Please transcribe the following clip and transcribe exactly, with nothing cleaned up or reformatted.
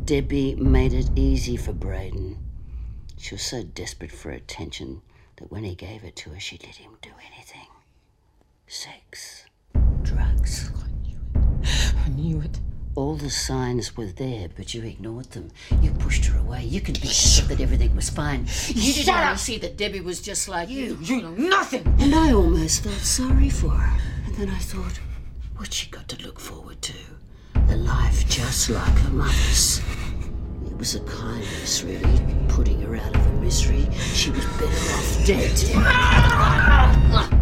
Debbie made it easy for Braden. She was so desperate for attention that when he gave it to her, she'd let him do anything. Sex. Drugs. I knew it. I knew it. All the signs were there, but you ignored them. You pushed her away. You could be sure that everything was fine. You didn't want to see that Debbie was just like you. You know nothing. And I almost felt sorry for her. And then I thought, what's she got to look forward to? A life just like her mother's. It was a kindness, really, putting her out of her misery. She was better off dead.